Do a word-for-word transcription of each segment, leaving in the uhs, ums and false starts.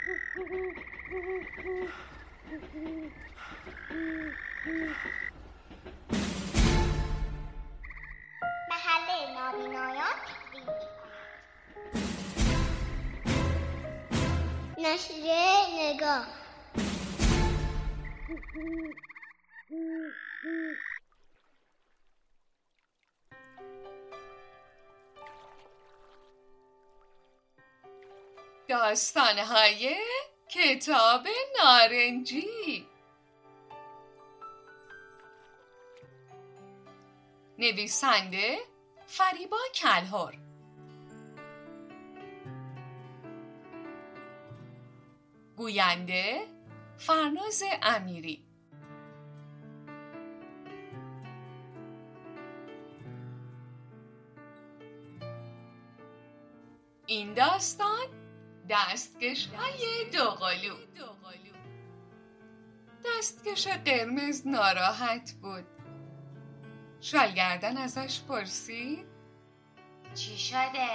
محله نابینایان تقدیم می‌کند نشریه نگاه. داستان‌های کتاب نارنجی. نویسنده فریبا کلهر. گوینده فرناز امیری. این داستان دستکش‌های دوقلو. دستکش قرمز ناراحت بود. شالگردن ازش پرسید چی شده؟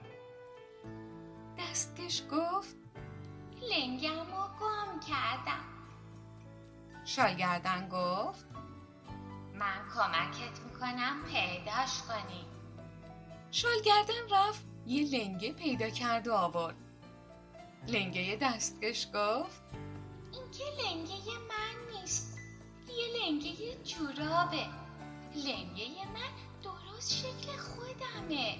دستکش گفت لنگمو گم کردم. شالگردن گفت من کمکت میکنم پیداش کنی. شالگردن رفت یه لنگه پیدا کرد و آورد. لنگه دستکش گفت این که لنگه من نیست، یه لنگه جورابه. لنگه من درست شکل خودمه.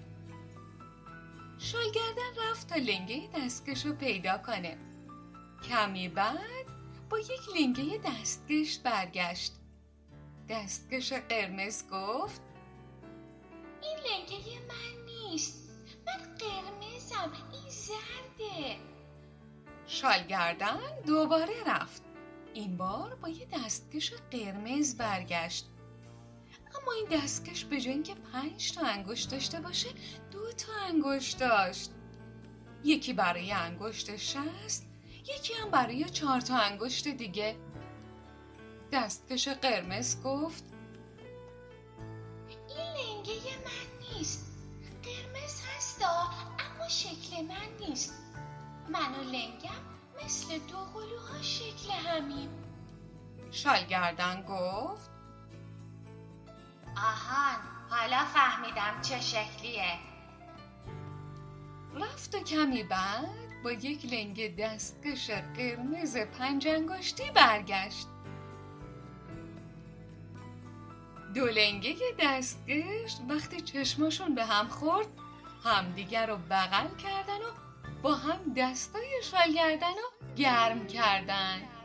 شالگردن رفت تا لنگه دستکش رو پیدا کنه. کمی بعد با یک لنگه دستکش برگشت. دستکش قرمز گفت این لنگه من نیست، من قرمزم، این زرده. شالگردن دوباره رفت. این بار با یه دستکش قرمز برگشت. اما این دستکش به جای اینکه پنج تا انگشت داشته باشه دو تا انگشت داشت. یکی برای انگشت شست، یکی هم برای چهار تا انگشت دیگه. دستکش قرمز گفت این لنگه من نیست، قرمز هستا اما شکل من نیست. من و لنگم مثل دوقلوها شکل همیم. شالگردن گفت آهان، حالا فهمیدم چه شکلیه. رفت و کمی بعد با یک لنگه دستکش قرمز پنج انگشتی برگشت. دو لنگه دستکش وقتی چشماشون به هم خورد همدیگر رو بغل کردن و با هم دستای شالگردن رو گرم کردن.